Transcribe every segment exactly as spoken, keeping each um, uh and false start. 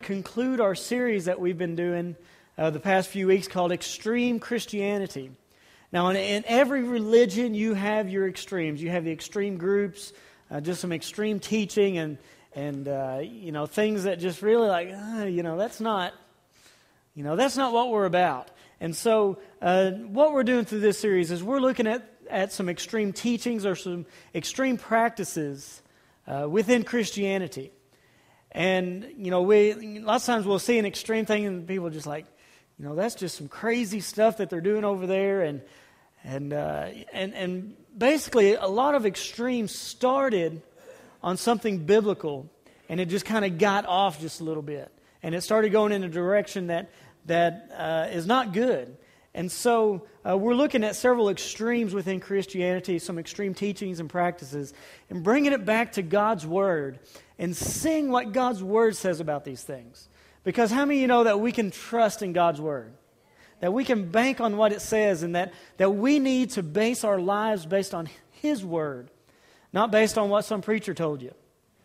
conclude our series that we've been doing uh, the past few weeks called Extreme Christianity. Now, in, in every religion, you have your extremes. You have the extreme groups, uh, just some extreme teaching, and and uh, you know things that just really like, uh, you know, that's not, you know, that's not what we're about. And so, uh, what we're doing through this series is we're looking at at some extreme teachings or some extreme practices uh, within Christianity. And, you know, we lots of times we'll see an extreme thing and people are just like, you know, that's just some crazy stuff that they're doing over there. And and uh, and and basically a lot of extremes started on something biblical, and it just kind of got off just a little bit. And it started going in a direction that, that uh, is not good. And so uh, we're looking at several extremes within Christianity, some extreme teachings and practices, and bringing it back to God's Word and seeing what God's Word says about these things. Because how many of you know that we can trust in God's Word? That we can bank on what it says, and that, that we need to base our lives based on His Word, not based on what some preacher told you.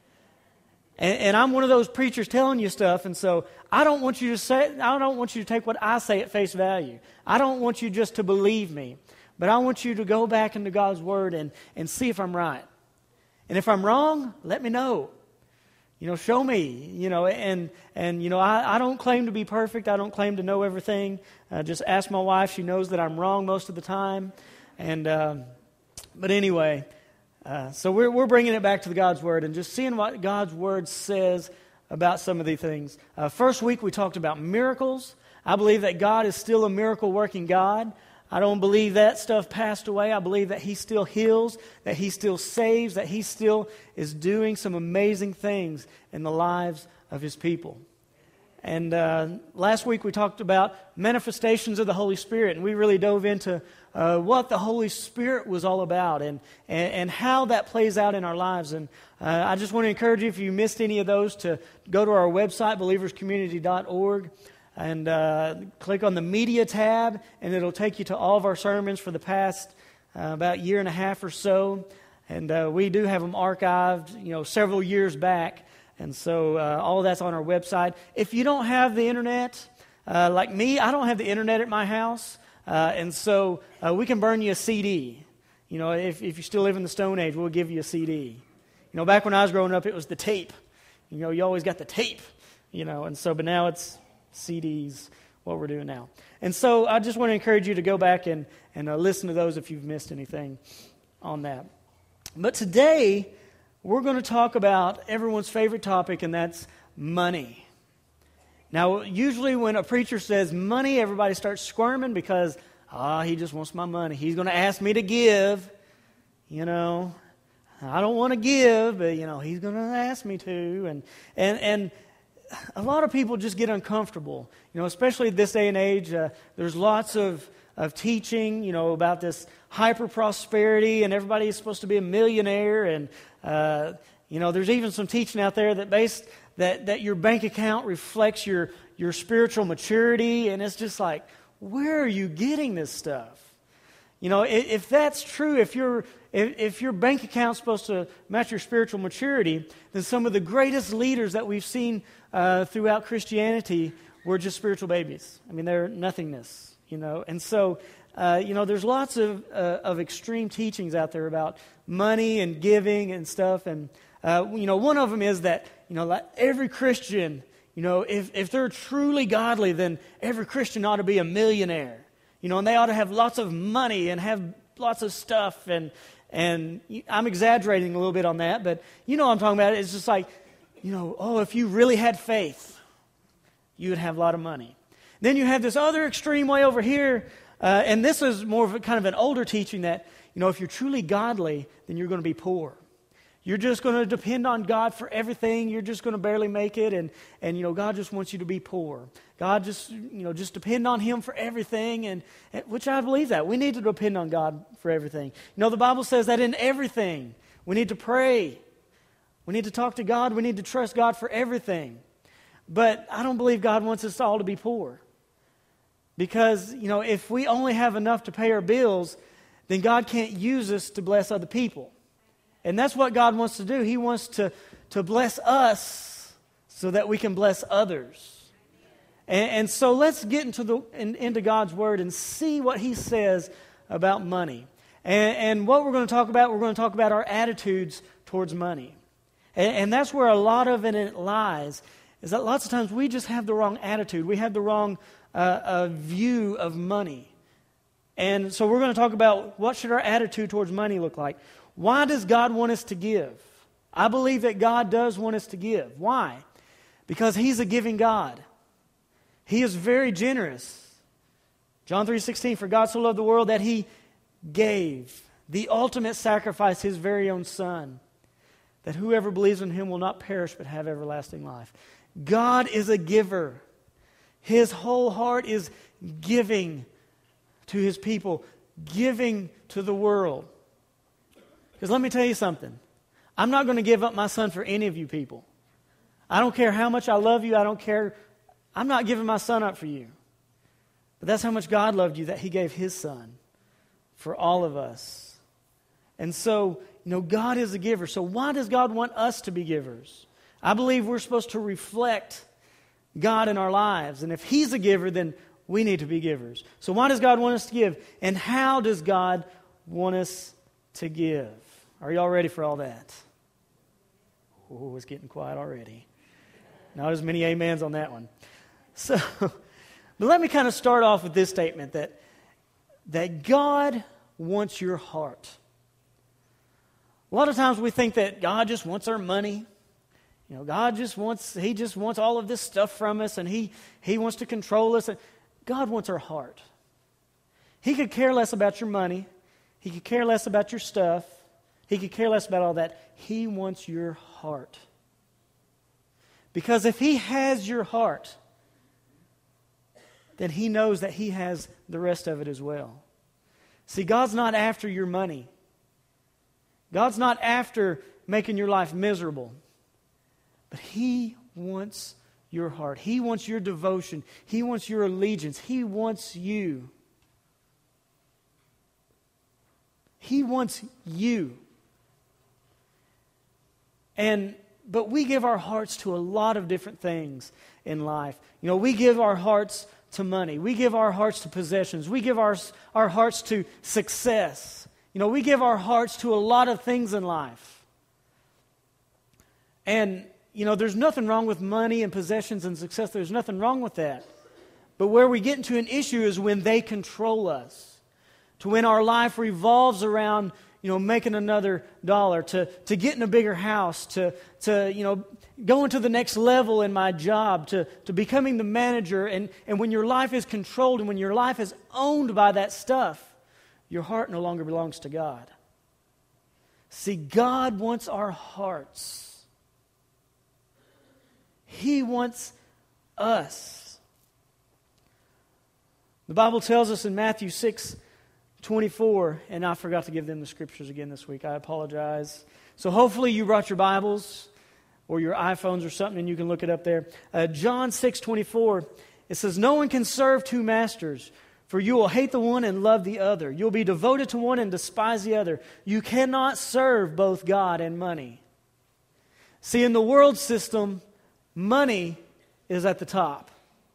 And, and I'm one of those preachers telling you stuff, and so I don't want you to say, I don't want you to take what I say at face value. I don't want you just to believe me, but I want you to go back into God's Word and, and see if I'm right. And if I'm wrong, let me know. You know, show me. You know, and and you know, I, I don't claim to be perfect. I don't claim to know everything. Uh, just ask my wife; she knows that I'm wrong most of the time. And um, but anyway. Uh, so we're we're bringing it back to the God's Word and just seeing what God's Word says about some of these things. Uh, first week we talked about miracles. I believe that God is still a miracle-working God. I don't believe that stuff passed away. I believe that He still heals, that He still saves, that He still is doing some amazing things in the lives of His people. And uh, last week we talked about manifestations of the Holy Spirit, and we really dove into uh, what the Holy Spirit was all about and, and, and how that plays out in our lives. And uh, I just want to encourage you, if you missed any of those, to go to our website, believers community dot org, and uh, click on the media tab, and it'll take you to all of our sermons for the past uh, about year and a half or so. And uh, we do have them archived, you know, several years back. And so uh, all of that's on our website. If you don't have the internet, uh, like me, I don't have the internet at my house. Uh, and so uh, we can burn you a C D. You know, if, if you still live in the Stone Age, we'll give you a C D. You know, back when I was growing up, it was the tape. You know, you always got the tape. You know, and so, but now it's C Ds, what we're doing now. And so I just want to encourage you to go back and, and uh, listen to those if you've missed anything on that. But today, we're going to talk about everyone's favorite topic, and that's money. Now, usually when a preacher says money, everybody starts squirming because, ah, he just wants my money. He's going to ask me to give. You know, I don't want to give, but, you know, he's going to ask me to. And, and, and a lot of people just get uncomfortable, you know, especially this day and age. Uh, there's lots of, of teaching, you know, about this hyper-prosperity, and everybody is supposed to be a millionaire, and Uh, you know, there's even some teaching out there that based that that your bank account reflects your your spiritual maturity, and it's just like, where are you getting this stuff? You know, if, if that's true, if your if, if your bank account's supposed to match your spiritual maturity, then some of the greatest leaders that we've seen uh, throughout Christianity were just spiritual babies. I mean, they're nothingness. You know, and so. Uh, you know, there's lots of uh, of extreme teachings out there about money and giving and stuff. And, uh, you know, one of them is that, you know, like every Christian, you know, if, if they're truly godly, then every Christian ought to be a millionaire. You know, and they ought to have lots of money and have lots of stuff. And, and I'm exaggerating a little bit on that, but you know what I'm talking about. It's just like, you know, oh, if you really had faith, you would have a lot of money. Then you have this other extreme way over here. Uh, and this is more of a kind of an older teaching that, you know, if you're truly godly, then you're going to be poor. You're just going to depend on God for everything. You're just going to barely make it. And, and, you know, God just wants you to be poor. God just, you know, just depend on Him for everything. And, and which I believe that. We need to depend on God for everything. You know, the Bible says that in everything, we need to pray. We need to talk to God. We need to trust God for everything. But I don't believe God wants us all to be poor. Because, you know, if we only have enough to pay our bills, then God can't use us to bless other people. And that's what God wants to do. He wants to, to bless us so that we can bless others. And, and so let's get into the in, into God's Word and see what He says about money. And, and what we're going to talk about, we're going to talk about our attitudes towards money. And, and that's where a lot of it lies, is that lots of times we just have the wrong attitude. We have the wrong uh, uh, view of money. And so we're going to talk about what should our attitude towards money look like. Why does God want us to give? I believe that God does want us to give. Why? Because He's a giving God. He is very generous. John three sixteen, for God so loved the world that He gave the ultimate sacrifice, His very own Son, that whoever believes in Him will not perish but have everlasting life. God is a giver. His whole heart is giving to His people, giving to the world. Because let me tell you something. I'm not going to give up my son for any of you people. I don't care how much I love you. I don't care. I'm not giving my son up for you. But that's how much God loved you, that He gave His Son for all of us. And so, you know, God is a giver. So why does God want us to be givers? I believe we're supposed to reflect God in our lives. And if He's a giver, then we need to be givers. So why does God want us to give? And how does God want us to give? Are y'all ready for all that? Oh, it's getting quiet already. Not as many amens on that one. So, but let me kind of start off with this statement that, that God wants your heart. A lot of times we think that God just wants our money. You know, God just wants, He just wants all of this stuff from us, and He, he wants to control us. God wants our heart. He could care less about your money. He could care less about your stuff. He could care less about all that. He wants your heart. Because if He has your heart, then He knows that He has the rest of it as well. See, God's not after your money. God's not after making your life miserable. But He wants your heart. He wants your devotion. He wants your allegiance. He wants you. He wants you. And but we give our hearts to a lot of different things in life. You know, we give our hearts to money. We give our hearts to possessions. We give our, our hearts to success. You know, we give our hearts to a lot of things in life. And, you know, there's nothing wrong with money and possessions and success. There's nothing wrong with that. But where we get into an issue is when they control us. To when our life revolves around, you know, making another dollar, to, to getting a bigger house, to, to, you know, going to the next level in my job, to, to becoming the manager. And, and when your life is controlled and when your life is owned by that stuff, your heart no longer belongs to God. See, God wants our hearts. He wants us. The Bible tells us in Matthew six twenty-four, and I forgot to give them the scriptures again this week. I apologize. So hopefully you brought your Bibles or your iPhones or something and you can look it up there. Uh, John six twenty-four, it says, "No one can serve two masters, for you will hate the one and love the other. You'll be devoted to one and despise the other. You cannot serve both God and money." See, in the world system, money is at the top.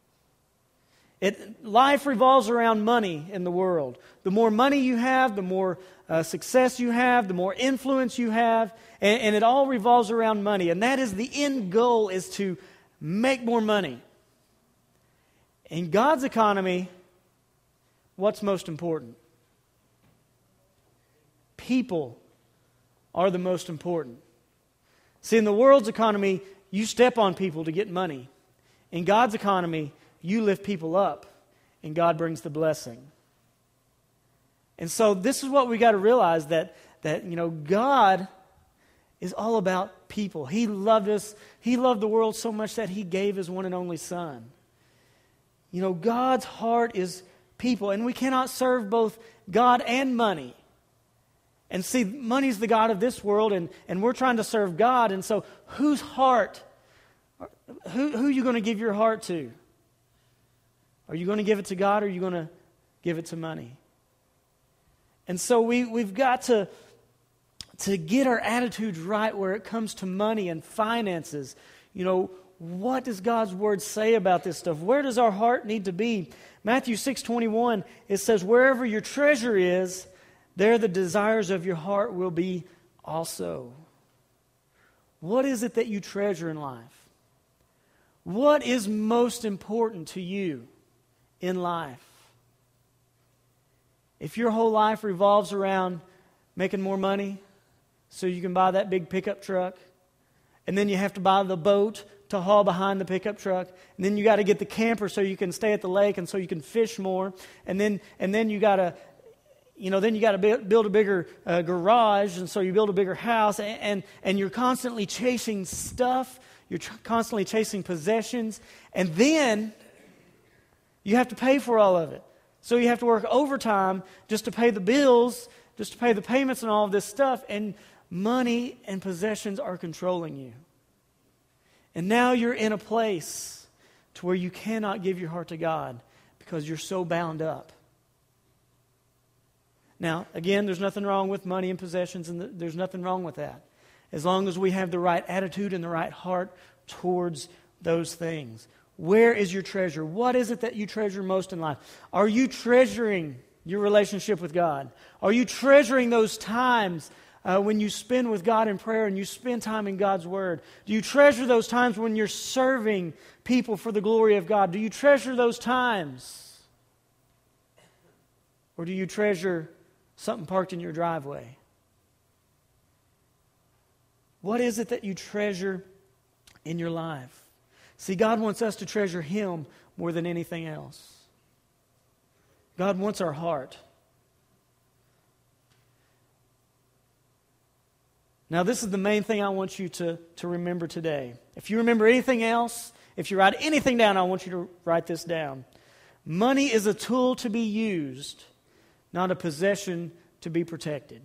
It, life revolves around money in the world. The more money you have, the more uh, success you have, the more influence you have, and, and it all revolves around money. And that is the end goal, is to make more money. In God's economy, what's most important? People are the most important. See, in the world's economy, you step on people to get money. In God's economy, you lift people up, and God brings the blessing. And so this is what we got to realize, that, that you know, God is all about people. He loved us. He loved the world so much that He gave His one and only Son. You know, God's heart is people, and we cannot serve both God and money. And see, money's the god of this world, and, and we're trying to serve God. And so whose heart, who, who are you going to give your heart to? Are you going to give it to God, or are you going to give it to money? And so we, we've got to, to get our attitudes right where it comes to money and finances. You know, what does God's Word say about this stuff? Where does our heart need to be? Matthew six twenty-one, it says, wherever your treasure is, there the desires of your heart will be also. What is it that you treasure in life? What is most important to you in life? If your whole life revolves around making more money so you can buy that big pickup truck, and then you have to buy the boat to haul behind the pickup truck, and then you got to get the camper so you can stay at the lake and so you can fish more, and then and then you got to You know, then you got to build a bigger uh, garage, and so you build a bigger house, and, and, and you're constantly chasing stuff. You're tr- constantly chasing possessions, and then you have to pay for all of it. So you have to work overtime just to pay the bills, just to pay the payments and all of this stuff, and money and possessions are controlling you. And now you're in a place to where you cannot give your heart to God because you're so bound up. Now, again, there's nothing wrong with money and possessions, and there's nothing wrong with that. As long as we have the right attitude and the right heart towards those things. Where is your treasure? What is it that you treasure most in life? Are you treasuring your relationship with God? Are you treasuring those times uh, when you spend with God in prayer and you spend time in God's Word? Do you treasure those times when you're serving people for the glory of God? Do you treasure those times? Or do you treasure something parked in your driveway? What is it that you treasure in your life? See, God wants us to treasure Him more than anything else. God wants our heart. Now, this is the main thing I want you to, to remember today. If you remember anything else, if you write anything down, I want you to write this down. Money is a tool to be used, not a possession to be protected.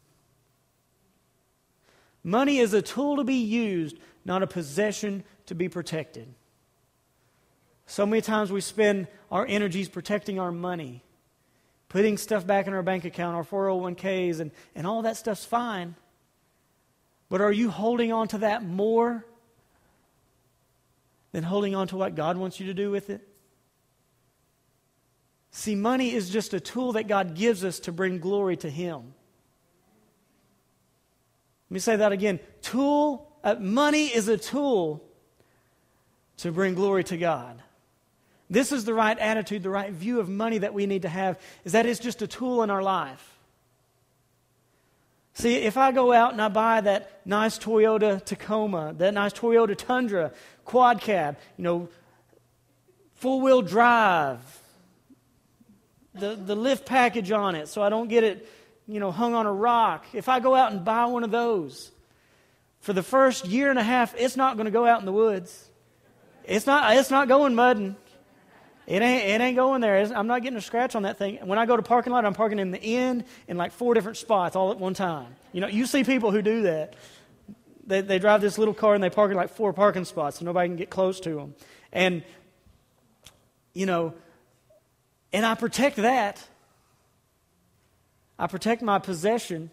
Money is a tool to be used, not a possession to be protected. So many times we spend our energies protecting our money, putting stuff back in our bank account, our four oh one k's, and, and all that stuff's fine. But are you holding on to that more than holding on to what God wants you to do with it? See, money is just a tool that God gives us to bring glory to Him. Let me say that again. Tool, uh, money is a tool to bring glory to God. This is the right attitude, the right view of money that we need to have, is that it's just a tool in our life. See, if I go out and I buy that nice Toyota Tacoma, that nice Toyota Tundra, quad cab, you know, full-wheel drive, the, the lift package on it so I don't get it, you know, hung on a rock. If I go out and buy one of those, for the first year and a half, it's not going to go out in the woods. It's not, it's not going mudding. It ain't, it ain't going there. It's, I'm not getting a scratch on that thing. When I go to parking lot, I'm parking in the end in like four different spots all at one time. You know, you see people who do that. They, they drive this little car and they park in like four parking spots so nobody can get close to them. And, you know, and I protect that. I protect my possession.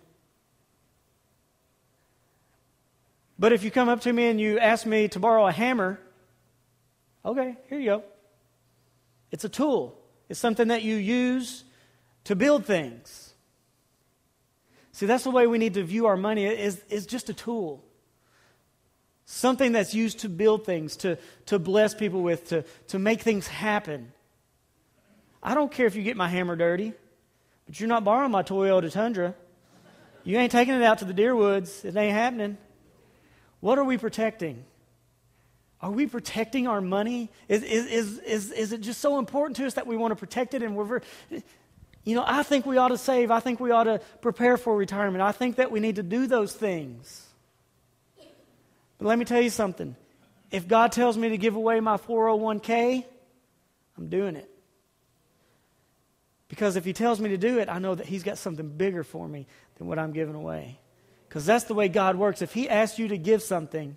But if you come up to me and you ask me to borrow a hammer, okay, here you go. It's a tool. It's something that you use to build things. See, that's the way we need to view our money, is, is just a tool. Something that's used to build things, to, to bless people with, to, to make things happen. I don't care if you get my hammer dirty, but you're not borrowing my Toyota Tundra. You ain't taking it out to the deer woods. It ain't happening. What are we protecting? Are we protecting our money? Is, is, is, is, is it just so important to us that we want to protect it? And we're, very, you know, I think we ought to save. I think we ought to prepare for retirement. I think that we need to do those things. But let me tell you something. If God tells me to give away my four oh one k, I'm doing it. Because if He tells me to do it, I know that He's got something bigger for me than what I'm giving away. Because that's the way God works. If He asks you to give something,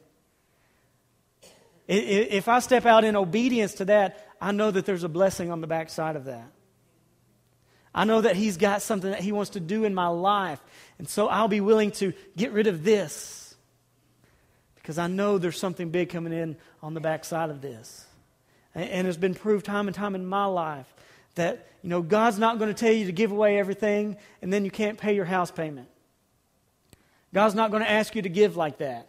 if I step out in obedience to that, I know that there's a blessing on the backside of that. I know that He's got something that He wants to do in my life. And so I'll be willing to get rid of this because I know there's something big coming in on the backside of this. And, and it's been proved time and time in my life that, you know, God's not going to tell you to give away everything and then you can't pay your house payment. God's not going to ask you to give like that.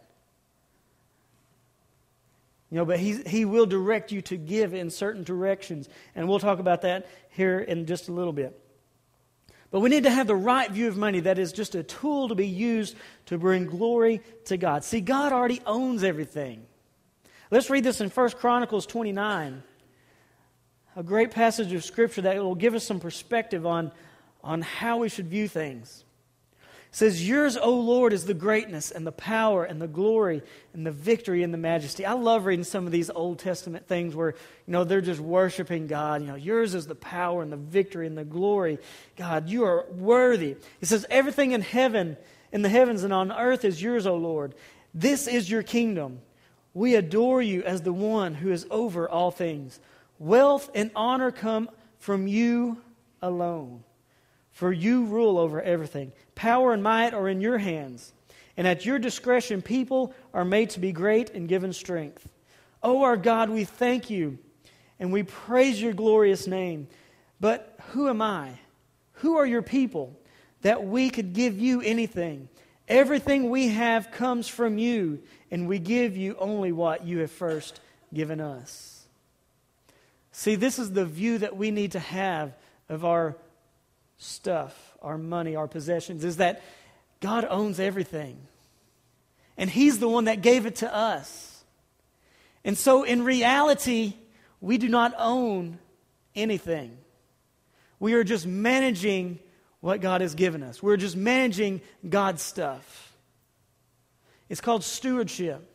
You know, but he, he will direct you to give in certain directions. And we'll talk about that here in just a little bit. But we need to have the right view of money. That is just a tool to be used to bring glory to God. See, God already owns everything. Let's read this in First Chronicles twenty-nine. A great passage of Scripture that will give us some perspective on, on how we should view things. It says, yours, O Lord, is the greatness and the power and the glory and the victory and the majesty. I love reading some of these Old Testament things where, you know, they're just worshiping God. You know, yours is the power and the victory and the glory. God, you are worthy. It says, everything in heaven, in the heavens and on earth is yours, O Lord. This is your kingdom. We adore you as the one who is over all things. Wealth and honor come from you alone. For you rule over everything. Power and might are in your hands. And at your discretion, people are made to be great and given strength. O our God, we thank you and we praise your glorious name. But who am I? Who are your people that we could give you anything? Everything we have comes from you, and we give you only what you have first given us. See, this is the view that we need to have of our stuff, our money, our possessions, is that God owns everything. And He's the one that gave it to us. And so in reality, we do not own anything. We are just managing what God has given us. We're just managing God's stuff. It's called stewardship.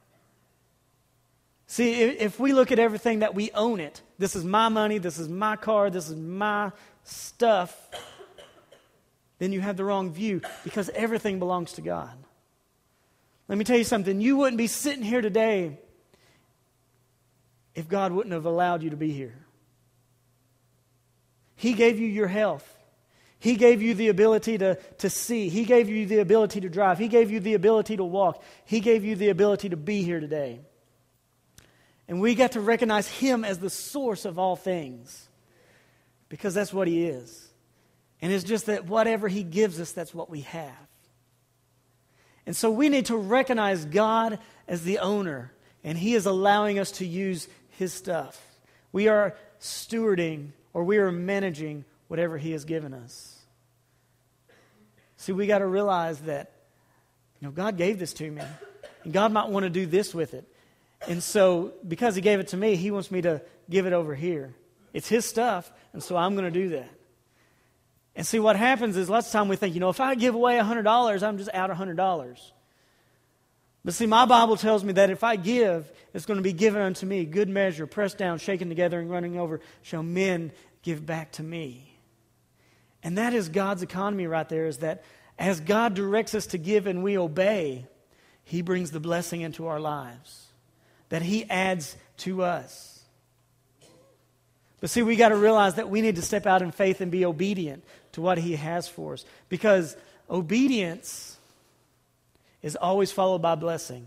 See, if we look at everything that we own it, this is my money, this is my car, this is my stuff, then you have the wrong view, because everything belongs to God. Let me tell you something. You wouldn't be sitting here today if God wouldn't have allowed you to be here. He gave you your health. He gave you the ability to, to see. He gave you the ability to drive. He gave you the ability to walk. He gave you the ability to be here today. And we got to recognize Him as the source of all things, because that's what He is. And it's just that whatever He gives us, that's what we have. And so we need to recognize God as the owner, and He is allowing us to use His stuff. We are stewarding, or we are managing whatever He has given us. See, we got to realize that, you know, God gave this to me, and God might want to do this with it. And so, because He gave it to me, He wants me to give it over here. It's His stuff, and so I'm going to do that. And see, what happens is lots of time we think, you know, if I give away one hundred dollars, I'm just out one hundred dollars. But see, my Bible tells me that if I give, it's going to be given unto me, good measure, pressed down, shaken together, and running over, shall men give back to me. And that is God's economy right there, is that as God directs us to give and we obey, He brings the blessing into our lives, that He adds to us. But see, we got to realize that we need to step out in faith and be obedient to what He has for us, because obedience is always followed by blessing.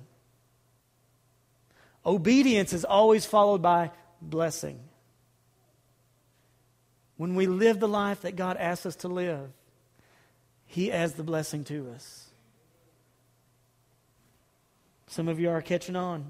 Obedience is always followed by blessing. When we live the life that God asks us to live, He adds the blessing to us. Some of you are catching on.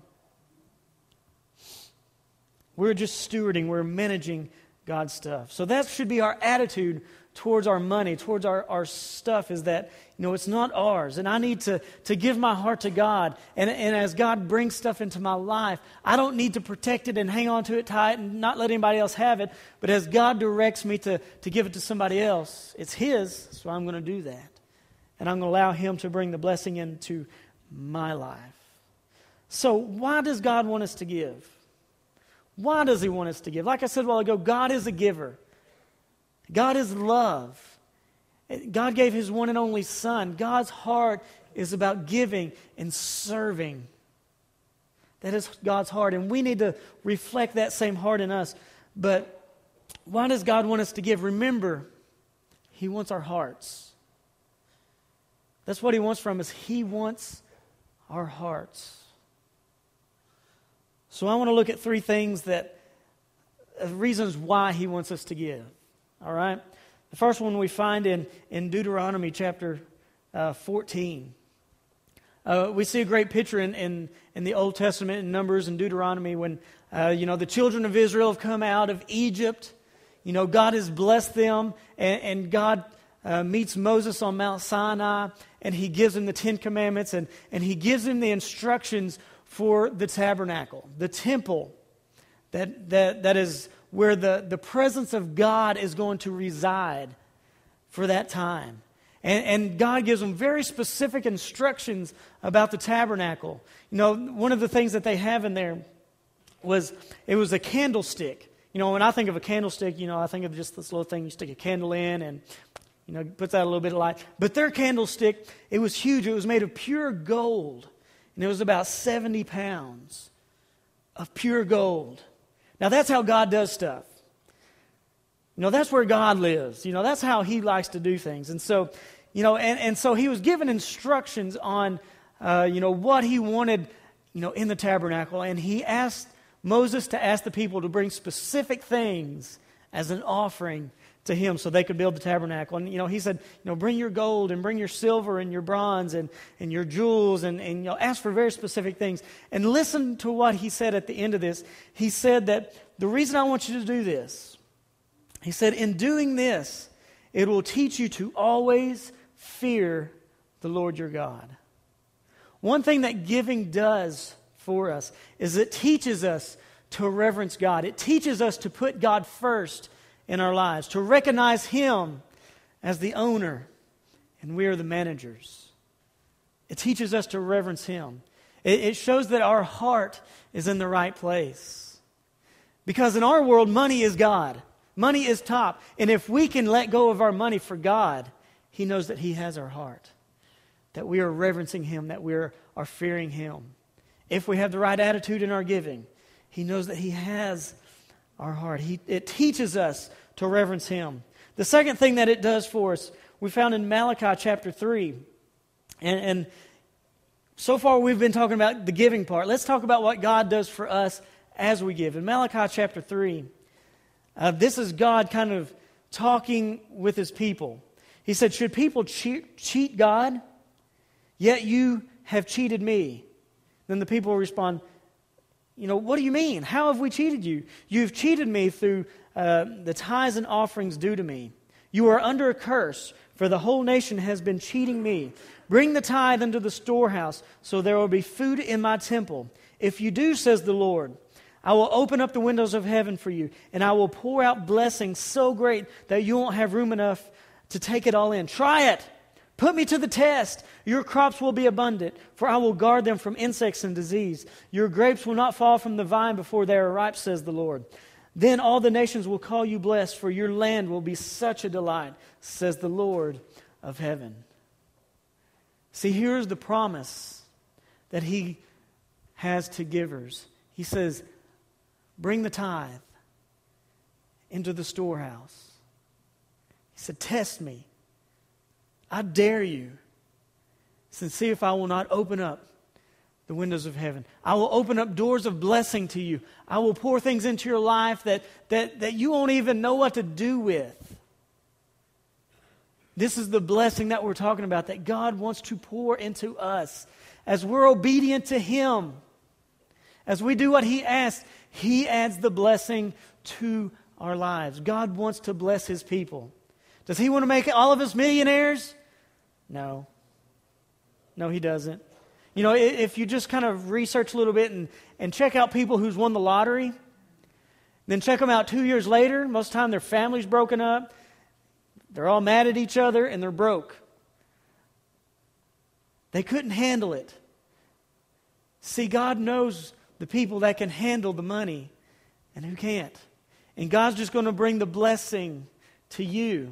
We're just stewarding, we're managing God's stuff. So that should be our attitude towards our money, towards our, our stuff, is that, you know, it's not ours. And I need to, to give my heart to God. And, and as God brings stuff into my life, I don't need to protect it and hang on to it tight and not let anybody else have it. But as God directs me to, to give it to somebody else, it's His, so I'm going to do that. And I'm going to allow Him to bring the blessing into my life. So why does God want us to give? Why does He want us to give? Like I said a while ago, God is a giver. God is love. God gave His one and only Son. God's heart is about giving and serving. That is God's heart, and we need to reflect that same heart in us. But why does God want us to give? Remember, He wants our hearts. That's what He wants from us. He wants our hearts. So I want to look at three things that, uh, reasons why he wants us to give. All right? The first one we find in, in Deuteronomy chapter uh, fourteen. Uh, we see a great picture in, in, in the Old Testament, in Numbers and Deuteronomy, when uh, you know the children of Israel have come out of Egypt. You know, God has blessed them, and, and God uh, meets Moses on Mount Sinai, and he gives him the Ten Commandments, and, and he gives him the instructions for the tabernacle, the temple, that that that is where the, the presence of God is going to reside for that time. And, and God gives them very specific instructions about the tabernacle. You know, one of the things that they have in there was, it was a candlestick. You know, when I think of a candlestick, you know, I think of just this little thing you stick a candle in and, you know, puts out a little bit of light. But their candlestick, it was huge. It was made of pure gold. And it was about seventy pounds of pure gold. Now, that's how God does stuff. You know, that's where God lives. You know, that's how he likes to do things. And so, you know, and, and so he was given instructions on, uh, you know, what he wanted, you know, in the tabernacle. And he asked Moses to ask the people to bring specific things as an offering to him so they could build the tabernacle. And, you know, he said, you know, bring your gold and bring your silver and your bronze and, and your jewels and, and, you know, ask for very specific things. And listen to what he said at the end of this. He said that the reason I want you to do this, he said, in doing this, it will teach you to always fear the Lord your God. One thing that giving does for us is it teaches us to reverence God. It teaches us to put God first in our lives, to recognize him as the owner and we are the managers. It teaches us to reverence him. It, it shows that our heart is in the right place. Because in our world, money is God. Money is top. And if we can let go of our money for God, he knows that he has our heart, that we are reverencing him, that we are, are fearing him. If we have the right attitude in our giving, he knows that he has our heart. He, it teaches us to reverence him. The second thing that it does for us, we found in Malachi chapter three. And, and so far we've been talking about the giving part. Let's talk about what God does for us as we give. In Malachi chapter three, uh, this is God kind of talking with his people. He said, should people cheat, cheat God? Yet you have cheated me. Then the people will respond, you know, what do you mean? How have we cheated you? You've cheated me through uh, the tithes and offerings due to me. You are under a curse, for the whole nation has been cheating me. Bring the tithe into the storehouse, so there will be food in my temple. If you do, says the Lord, I will open up the windows of heaven for you, and I will pour out blessings so great that you won't have room enough to take it all in. Try it. Put me to the test. Your crops will be abundant, for I will guard them from insects and disease. Your grapes will not fall from the vine before they are ripe, says the Lord. Then all the nations will call you blessed, for your land will be such a delight, says the Lord of heaven. See, here's the promise that he has to givers. He says, bring the tithe into the storehouse. He said, test me. I dare you. He said, see if I will not open up the windows of heaven. I will open up doors of blessing to you. I will pour things into your life that, that, that you won't even know what to do with. This is the blessing that we're talking about, that God wants to pour into us. As we're obedient to him, as we do what he asks, he adds the blessing to our lives. God wants to bless his people. Does he want to make all of us millionaires? No. No, he doesn't. You know, if you just kind of research a little bit and, and check out people who's won the lottery, then check them out two years later, most of the time their family's broken up, they're all mad at each other, and they're broke. They couldn't handle it. See, God knows the people that can handle the money and who can't. And God's just going to bring the blessing to you.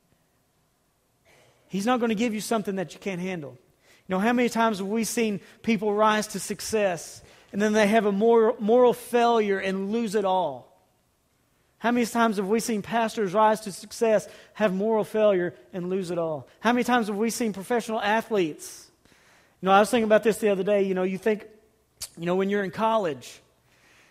He's not going to give you something that you can't handle. You know, how many times have we seen people rise to success and then they have a moral, moral failure and lose it all? How many times have we seen pastors rise to success, have moral failure, and lose it all? How many times have we seen professional athletes? You know, I was thinking about this the other day. You know, you think, you know, when you're in college,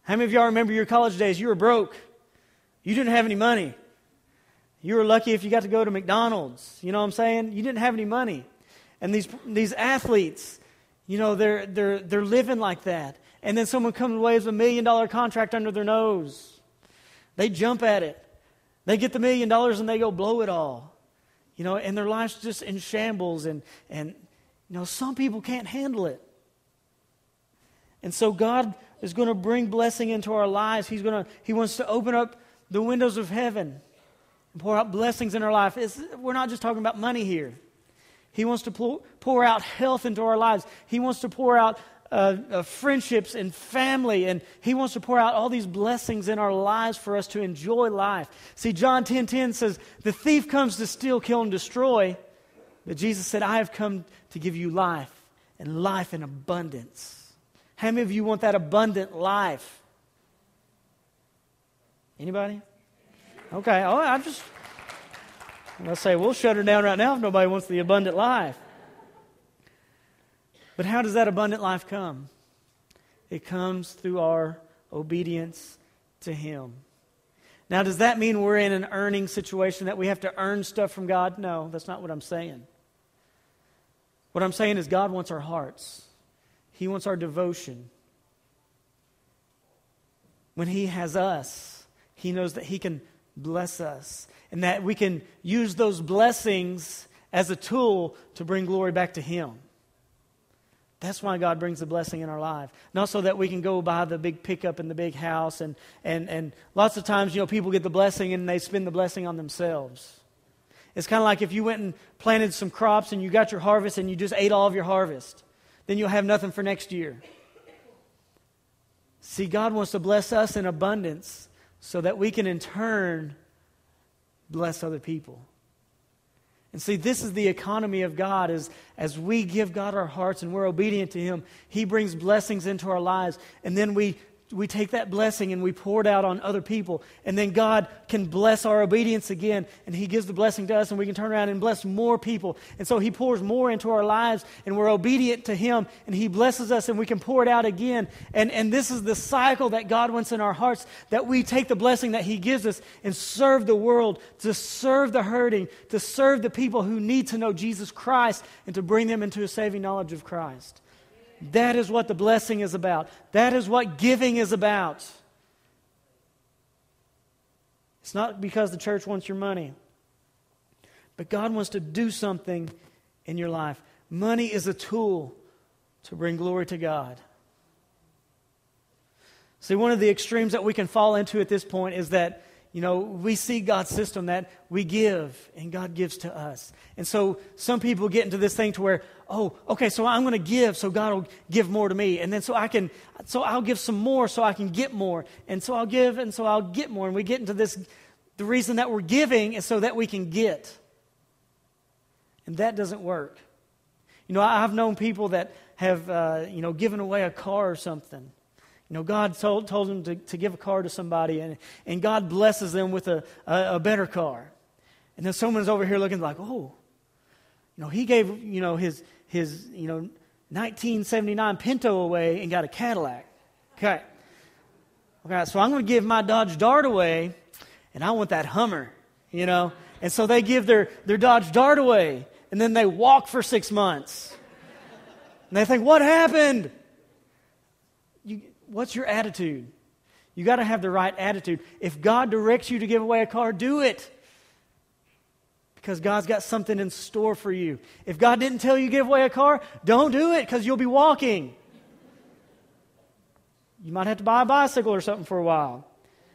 How many of y'all remember your college days? You were broke. You didn't have any money. You were lucky if you got to go to McDonald's. You know what I'm saying? You didn't have any money. And these these athletes, you know, they're they're they're living like that. And then someone comes away with a million dollar contract under their nose. They jump at it. They get the million dollars and they go blow it all. You know, and their life's just in shambles. And and you know, some people can't handle it. And so God is going to bring blessing into our lives. He's going to He wants to open up the windows of heaven and pour out blessings in our life. It's, we're not just talking about money here. He wants to pour, pour out health into our lives. He wants to pour out uh, uh, friendships and family. And He wants to pour out all these blessings in our lives for us to enjoy life. See, John ten ten says, the thief comes to steal, kill, and destroy. But Jesus said, I have come to give you life, and life in abundance. How many of you want that abundant life? Anybody? Okay, oh, I just, let's say we'll shut her down right now if nobody wants the abundant life. But how does that abundant life come? It comes through our obedience to Him. Now, does that mean we're in an earning situation, that we have to earn stuff from God? No, that's not what I'm saying. What I'm saying is God wants our hearts. He wants our devotion. When He has us, He knows that He can bless us and that we can use those blessings as a tool to bring glory back to Him. That's why God brings the blessing in our life. Not so that we can go buy the big pickup and the big house. And, and, and lots of times, you know, people get the blessing and they spend the blessing on themselves. It's kind of like if you went and planted some crops and you got your harvest and you just ate all of your harvest. Then you'll have nothing for next year. See, God wants to bless us in abundance so that we can in turn bless other people. And see, this is the economy of God. Is as we give God our hearts and we're obedient to Him, He brings blessings into our lives. And then we we take that blessing and we pour it out on other people. And then God can bless our obedience again. And He gives the blessing to us and we can turn around and bless more people. And so He pours more into our lives and we're obedient to Him. And He blesses us and we can pour it out again. And, and this is the cycle that God wants in our hearts, that we take the blessing that He gives us and serve the world, to serve the hurting, to serve the people who need to know Jesus Christ and to bring them into a saving knowledge of Christ. That is what the blessing is about. That is what giving is about. It's not because the church wants your money, but God wants to do something in your life. Money is a tool to bring glory to God. See, one of the extremes that we can fall into at this point is that, you know, we see God's system that we give and God gives to us. And so some people get into this thing to where, oh, okay, so I'm going to give so God will give more to me. And then so I can, so I'll give some more so I can get more. And so I'll give and so I'll get more. And we get into this, the reason that we're giving is so that we can get. And that doesn't work. You know, I've known people that have, uh, you know, given away a car or something. You know, God told, told them to, to give a car to somebody, and, and God blesses them with a, a, a better car. And then someone's over here looking like, oh, you know, he gave, you know, his, his you know, nineteen seventy-nine Pinto away and got a Cadillac. Okay. Okay, so I'm going to give my Dodge Dart away, and I want that Hummer, you know. And so they give their, their Dodge Dart away, and then they walk for six months. And they think, what happened? You, what's your attitude? You got to have the right attitude. If God directs you to give away a car, do it. Because God's got something in store for you. If God didn't tell you to give away a car, don't do it because you'll be walking. You might have to buy a bicycle or something for a while.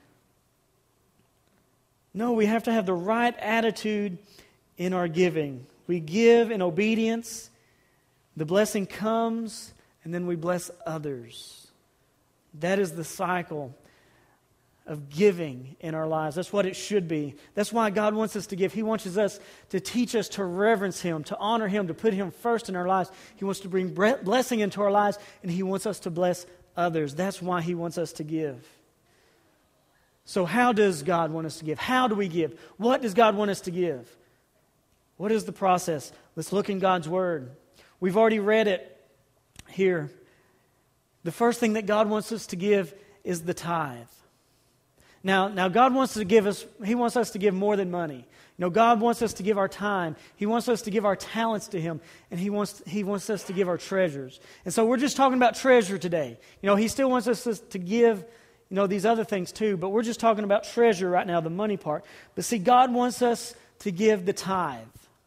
No, we have to have the right attitude in our giving. We give in obedience. The blessing comes, and then we bless others. That is the cycle of giving in our lives. That's what it should be. That's why God wants us to give. He wants us to teach us to reverence Him, to honor Him, to put Him first in our lives. He wants to bring blessing into our lives, and He wants us to bless others. That's why He wants us to give. So how does God want us to give? How do we give? What does God want us to give? What is the process? Let's look in God's Word. We've already read it here. The first thing that God wants us to give is the tithe. Now, now God wants to give us, He wants us to give more than money. You know, God wants us to give our time. He wants us to give our talents to Him. And He wants, He wants us to give our treasures. And so we're just talking about treasure today. You know, He still wants us to give, you know, these other things too. But we're just talking about treasure right now, the money part. But see, God wants us to give the tithe.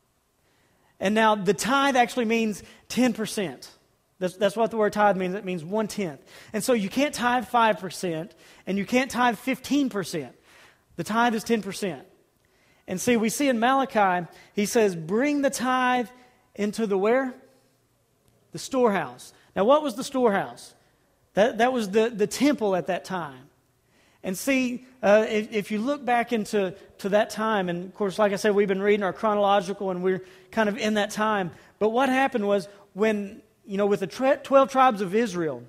And now the tithe actually means ten percent. That's, that's what the word tithe means. It means one-tenth. And so you can't tithe five percent and you can't tithe fifteen percent. The tithe is ten percent. And see, we see in Malachi, he says, bring the tithe into the where? The storehouse. Now, what was the storehouse? That, that was the, the temple at that time. And see, uh, if, if you look back into to that time, and of course, like I said, we've been reading our chronological, and we're kind of in that time. But what happened was when, you know, with the twelve tribes of Israel,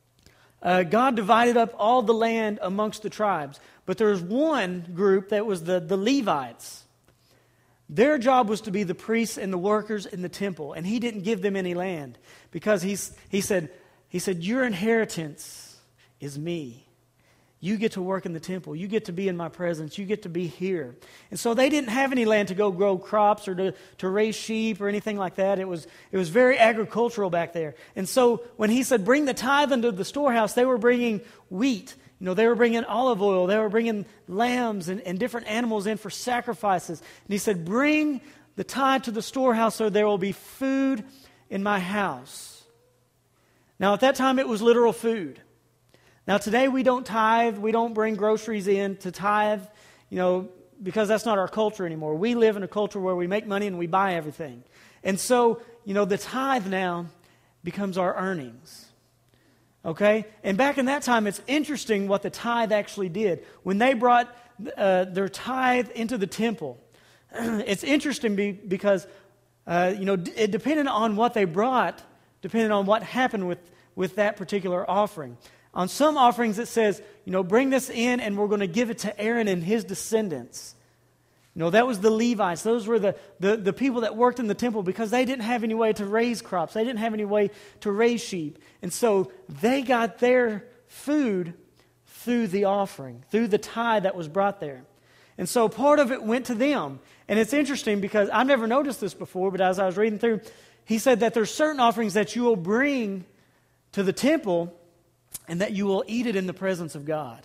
uh, God divided up all the land amongst the tribes. But there was one group that was the, the Levites. Their job was to be the priests and the workers in the temple, and He didn't give them any land because he's, he said, he said, your inheritance is me. You get to work in the temple. You get to be in my presence. You get to be here. And so they didn't have any land to go grow crops or to, to raise sheep or anything like that. It was, it was very agricultural back there. And so when He said, bring the tithe into the storehouse, they were bringing wheat. You know, they were bringing olive oil. They were bringing lambs and, and different animals in for sacrifices. And He said, bring the tithe to the storehouse so there will be food in my house. Now, at that time, it was literal food. Now, today we don't tithe, we don't bring groceries in to tithe, you know, because that's not our culture anymore. We live in a culture where we make money and we buy everything. And so, you know, the tithe now becomes our earnings. Okay? And back in that time, it's interesting what the tithe actually did. When they brought uh, their tithe into the temple, it's interesting be, because, uh, you know, it depended on what they brought, depending on what happened with, with that particular offering. On some offerings it says, you know, bring this in and we're going to give it to Aaron and his descendants. You know, that was the Levites. Those were the, the, the people that worked in the temple because they didn't have any way to raise crops. They didn't have any way to raise sheep. And so they got their food through the offering, through the tithe that was brought there. And so part of it went to them. And it's interesting because I've never noticed this before, but as I was reading through, he said that there's certain offerings that you will bring to the temple and that you will eat it in the presence of God.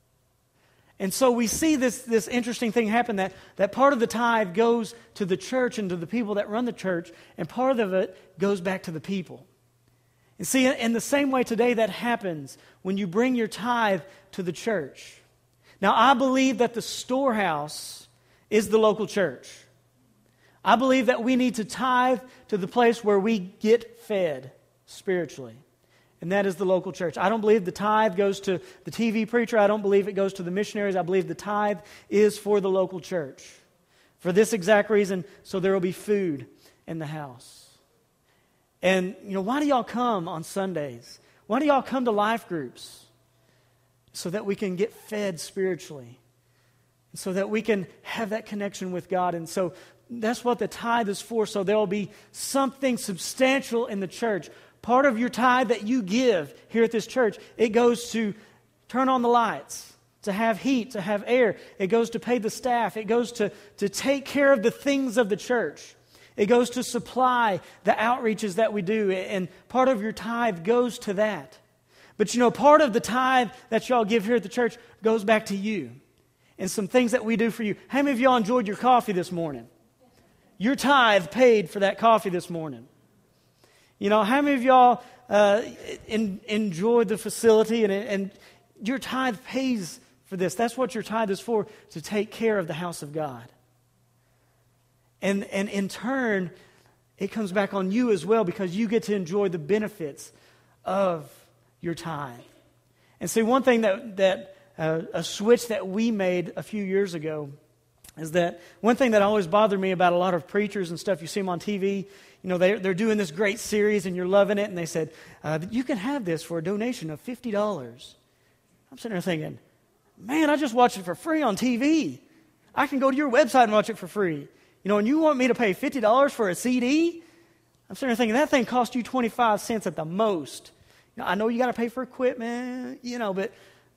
And so we see this, this interesting thing happen, that, that part of the tithe goes to the church and to the people that run the church, and part of it goes back to the people. And see, in the same way today that happens when you bring your tithe to the church. Now, I believe that the storehouse is the local church. I believe that we need to tithe to the place where we get fed spiritually. And that is the local church. I don't believe the tithe goes to the T V preacher. I don't believe it goes to the missionaries. I believe the tithe is for the local church. For this exact reason, so there will be food in the house. And, you know, why do y'all come on Sundays? Why do y'all come to life groups? So that we can get fed spiritually. So that we can have that connection with God. And so that's what the tithe is for. So there will be something substantial in the church. Part of your tithe that you give here at this church, it goes to turn on the lights, to have heat, to have air. It goes to pay the staff. It goes to, to take care of the things of the church. It goes to supply the outreaches that we do. And part of your tithe goes to that. But you know, part of the tithe that y'all give here at the church goes back to you. And some things that we do for you. How many of y'all enjoyed your coffee this morning? Your tithe paid for that coffee this morning. You know, how many of y'all uh, in, enjoyed the facility and, and your tithe pays for this? That's what your tithe is for, to take care of the house of God. And, and in turn, it comes back on you as well because you get to enjoy the benefits of your tithe. And see, one thing that, that uh, a switch that we made a few years ago is that one thing that always bothered me about a lot of preachers and stuff, you see them on T V, you know, they're, they're doing this great series and you're loving it, and they said, uh, you can have this for a donation of fifty dollars. I'm sitting there thinking, man, I just watched it for free on T V. I can go to your website and watch it for free. You know, and you want me to pay fifty dollars for a C D? I'm sitting there thinking, that thing cost you twenty-five cents at the most. You know, I know you got to pay for equipment, you know, but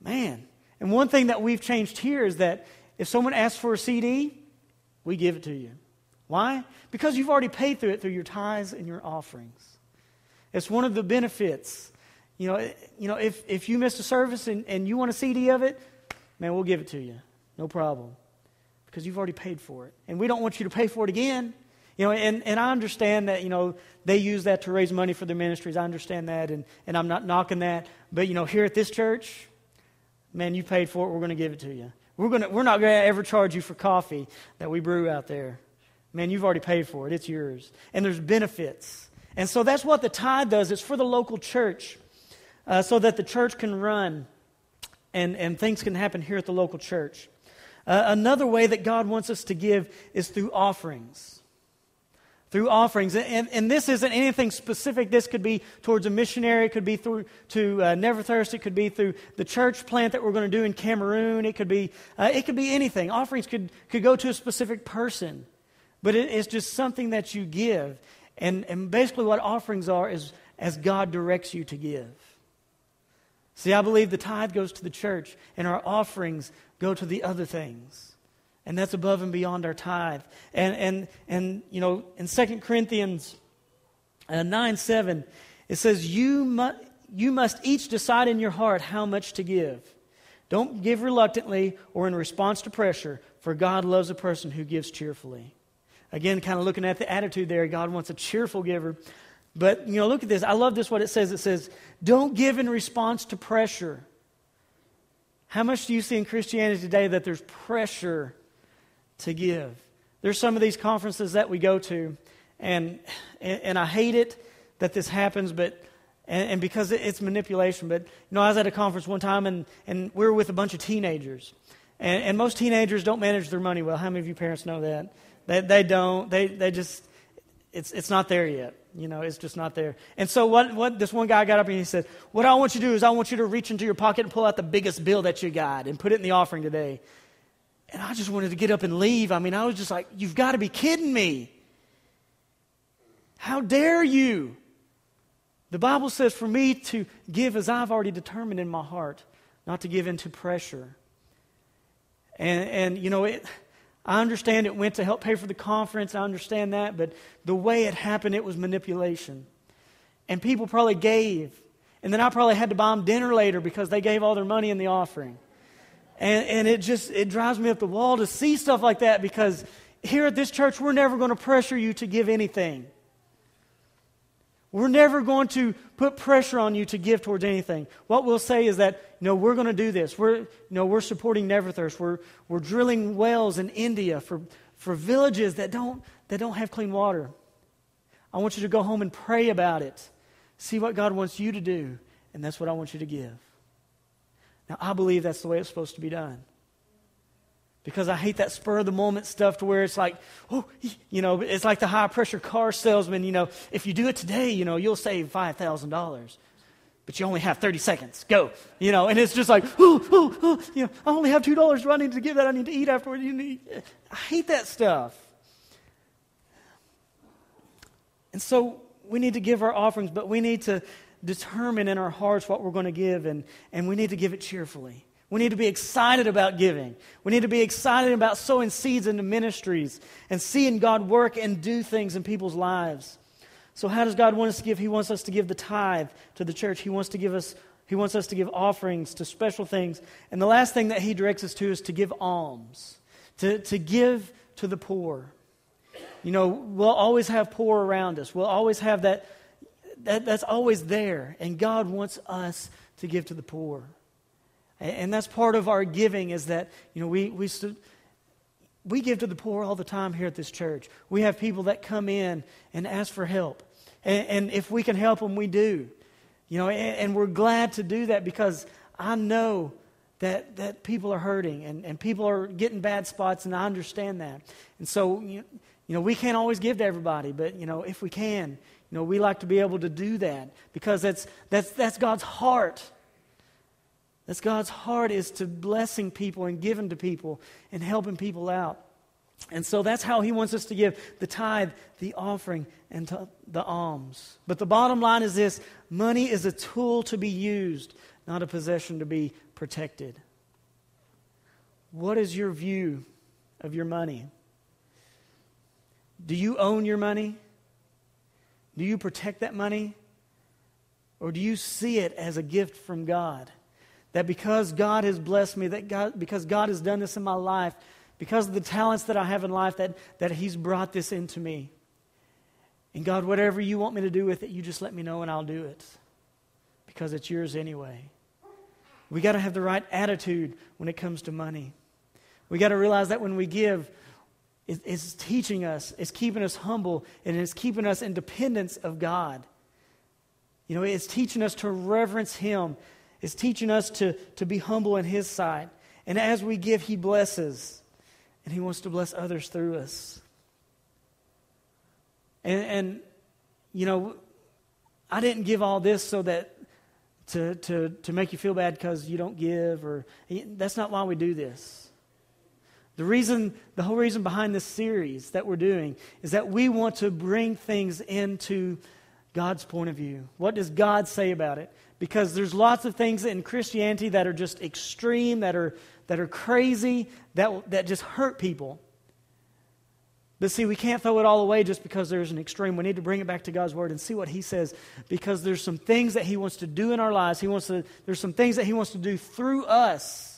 Man. And one thing that we've changed here is that if someone asks for a C D, we give it to you. Why? Because you've already paid through it through your tithes and your offerings. It's one of the benefits. You know, you know, if, if you missed a service and, and you want a C D of it, man, we'll give it to you. No problem. Because you've already paid for it. And we don't want you to pay for it again. You know, and, and I understand that, you know, they use that to raise money for their ministries. I understand that, and, and I'm not knocking that. But, you know, here at this church, man, you paid for it, we're going to give it to you. We're gonna we're not going to ever charge you for coffee that we brew out there. Man, you've already paid for it. It's yours. And there's benefits. And so that's what the tithe does. It's for the local church uh, so that the church can run and, and things can happen here at the local church. Uh, another way that God wants us to give is through offerings. Through offerings. And, and this isn't anything specific. This could be towards a missionary. It could be through to uh, Never Thirst. It could be through the church plant that we're going to do in Cameroon. It could be uh, it could be anything. Offerings could, could go to a specific person. But it, it's just something that you give. And, and basically what offerings are is as God directs you to give. See, I believe the tithe goes to the church and our offerings go to the other things. And that's above and beyond our tithe. And, and, and you know, in Second Corinthians uh, nine seven, it says, you, mu- you must each decide in your heart how much to give. Don't give reluctantly or in response to pressure, for God loves a person who gives cheerfully. Again, kind of looking at the attitude there, God wants a cheerful giver. But, you know, look at this. I love this, what it says. It says, don't give in response to pressure. How much do you see in Christianity today that there's pressure to give? There's some of these conferences that we go to, and and, and I hate it that this happens, but and, and because it's manipulation. But, you know, I was at a conference one time, and, and we were with a bunch of teenagers. And, and most teenagers don't manage their money well. How many of you parents know that? They, they don't. They they just, it's it's not there yet. You know, it's just not there. And so what, what this one guy got up and he said, what I want you to do is I want you to reach into your pocket and pull out the biggest bill that you got and put it in the offering today. And I just wanted to get up and leave. I mean, I was just like, you've got to be kidding me. How dare you? The Bible says for me to give as I've already determined in my heart, not to give into pressure. And, and you know, it... I understand it went to help pay for the conference. I understand that. But the way it happened, it was manipulation. And people probably gave. And then I probably had to buy them dinner later because they gave all their money in the offering. And, and it just, it drives me up the wall to see stuff like that, because here at this church, we're never going to pressure you to give anything. We're never going to put pressure on you to give towards anything. What we'll say is that, you know, we're going to do this. We're, you know, we're supporting Never Thirst. We're we're drilling wells in India for, for villages that don't that don't have clean water. I want you to go home and pray about it. See what God wants you to do, and that's what I want you to give. Now, I believe that's the way it's supposed to be done. Because I hate that spur of the moment stuff to where it's like, oh, you know, it's like the high pressure car salesman, you know, if you do it today, you know, you'll save five thousand dollars. But you only have thirty seconds. Go. You know, and it's just like, oh, oh, oh, you know, I only have two dollars. Do I need to give that? I need to eat afterward. You need... I hate that stuff. And so we need to give our offerings, but we need to determine in our hearts what we're going to give, and, and we need to give it cheerfully. We need to be excited about giving. We need to be excited about sowing seeds into ministries and seeing God work and do things in people's lives. So how does God want us to give? He wants us to give the tithe to the church. He wants to give us, He wants us to give offerings to special things. And the last thing that He directs us to is to give alms, to, to give to the poor. You know, we'll always have poor around us. We'll always have that, that that's always there. And God wants us to give to the poor. And that's part of our giving, is that, you know, we we we give to the poor all the time here at this church. We have people that come in and ask for help. And, and if we can help them, we do. You know, and, and we're glad to do that, because I know that that people are hurting and, and people are getting bad spots, and I understand that. And so, you know, we can't always give to everybody, but, you know, if we can, you know, we like to be able to do that, because that's that's that's God's heart. That's God's heart, is to blessing people and giving to people and helping people out. And so that's how He wants us to give: the tithe, the offering, and to the alms. But the bottom line is this: money is a tool to be used, not a possession to be protected? What is your view of your money? Do you own your money? Do you protect that money? Or do you see it as a gift from God? That because God has blessed me, that God, because God has done this in my life, because of the talents that I have in life, that, that He's brought this into me. And God, whatever you want me to do with it, you just let me know and I'll do it. Because it's yours anyway. We got to have the right attitude when it comes to money. We got to realize that when we give, it, it's teaching us, it's keeping us humble, and it's keeping us in dependence of God. You know, it's teaching us to reverence Him. It's teaching us to, to be humble in His sight. And as we give, He blesses. And He wants to bless others through us. And, and you know, I didn't give all this so that to, to, to make you feel bad because you don't give. Or that's not why we do this. The reason, the whole reason behind this series that we're doing is that we want to bring things into God's point of view. What does God say about it? Because there's lots of things in Christianity that are just extreme, that are that are crazy, that that just hurt people. But see, we can't throw it all away just because there's an extreme. We need to bring it back to God's Word and see what He says, because there's some things that He wants to do in our lives. He wants to. There's some things that He wants to do through us.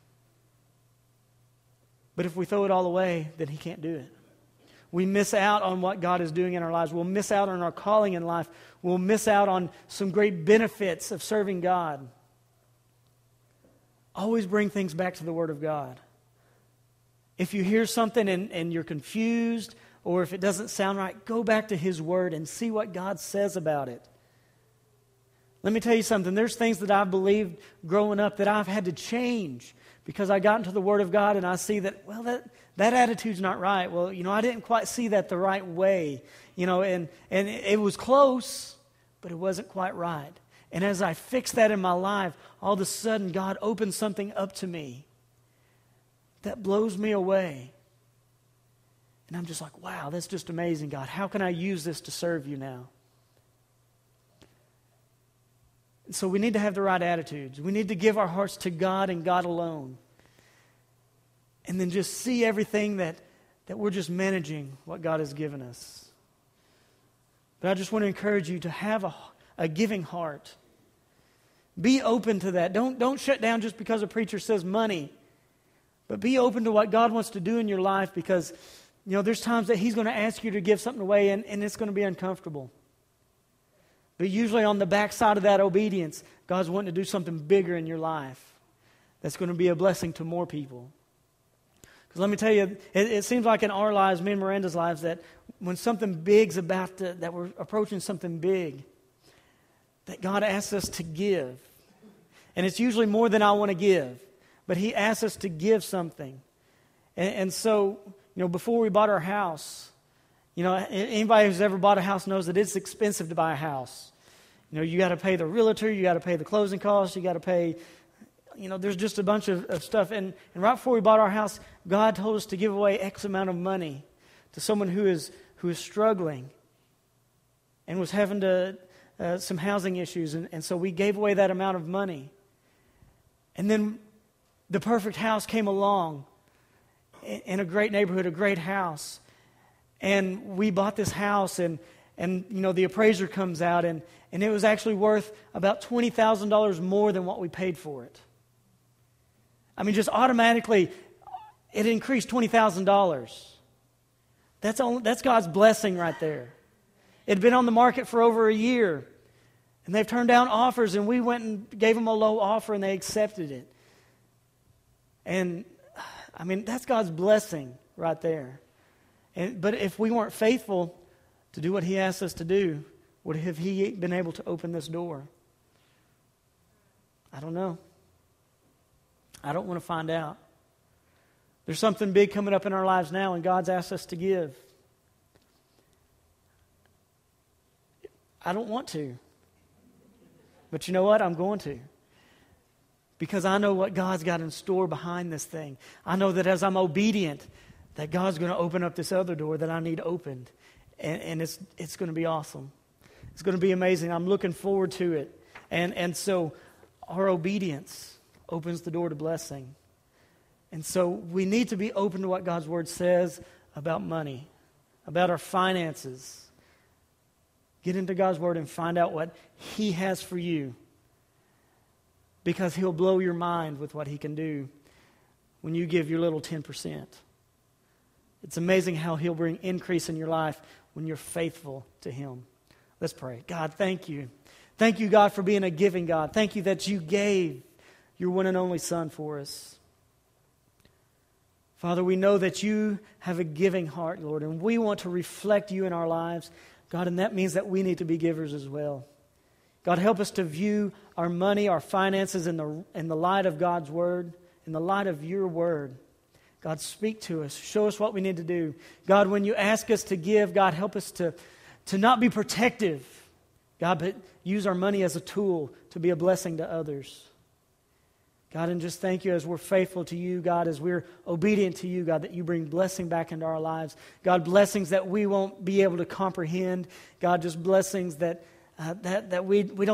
But if we throw it all away, then He can't do it. We miss out on what God is doing in our lives. We'll miss out on our calling in life. We'll miss out on some great benefits of serving God. Always bring things back to the Word of God. If you hear something and, and you're confused, or if it doesn't sound right, go back to His Word and see what God says about it. Let me tell you something. There's things that I've believed growing up that I've had to change because I got into the Word of God and I see that, well, that, that attitude's not right. Well, you know, I didn't quite see that the right way. You know, and, and it was close, but it wasn't quite right. And as I fix that in my life, all of a sudden God opens something up to me that blows me away. And I'm just like, wow, that's just amazing, God. How can I use this to serve you now? And so we need to have the right attitudes. We need to give our hearts to God and God alone. And then just see everything that, that we're just managing what God has given us. But I just want to encourage you to have a, a giving heart. Be open to that. Don't, don't shut down just because a preacher says money. But be open to what God wants to do in your life, because, you know, there's times that He's going to ask you to give something away and, and it's going to be uncomfortable. But usually on the backside of that obedience, God's wanting to do something bigger in your life that's going to be a blessing to more people. Because let me tell you, it, it seems like in our lives, me and Miranda's lives, that when something big's about to, that we're approaching something big, that God asks us to give. And it's usually more than I want to give. But He asks us to give something. And, and so, you know, before we bought our house, you know, anybody who's ever bought a house knows that it's expensive to buy a house. You know, you got to pay the realtor, you got to pay the closing costs, you got to pay, you know, there's just a bunch of, of stuff. And, and right before we bought our house, God told us to give away X amount of money to someone who is who is struggling and was having to uh, some housing issues. And, and so we gave away that amount of money. And then the perfect house came along in, in a great neighborhood, a great house. And we bought this house, and, and you know, the appraiser comes out, and, and it was actually worth about twenty thousand dollars more than what we paid for it. I mean, just automatically, it increased twenty thousand dollars. That's, only, that's God's blessing right there. It had been on the market for over a year, and they've turned down offers, and we went and gave them a low offer, and they accepted it. And, I mean, that's God's blessing right there. And, but if we weren't faithful to do what He asked us to do, would have He been able to open this door? I don't know. I don't want to find out. There's something big coming up in our lives now, and God's asked us to give. I don't want to. But you know what? I'm going to. Because I know what God's got in store behind this thing. I know that as I'm obedient, that God's going to open up this other door that I need opened. And, and it's it's going to be awesome. It's going to be amazing. I'm looking forward to it. And, and so our obedience, opens the door to blessing. And so we need to be open to what God's Word says about money, about our finances. Get into God's Word and find out what He has for you, because He'll blow your mind with what He can do when you give your little ten percent. It's amazing how He'll bring increase in your life when you're faithful to Him. Let's pray. God, thank you. Thank you, God, for being a giving God. Thank you that you gave your one and only Son for us. Father, we know that you have a giving heart, Lord, and we want to reflect you in our lives. God, and that means that we need to be givers as well. God, help us to view our money, our finances in the, in the light of God's Word, in the light of your Word. God, speak to us. Show us what we need to do. God, when you ask us to give, God, help us to, to not be protective, God, but use our money as a tool to be a blessing to others. God, and just thank you as we're faithful to you, God, as we're obedient to you, God, that you bring blessing back into our lives. God, blessings that we won't be able to comprehend. God, just blessings that uh, that that we we don't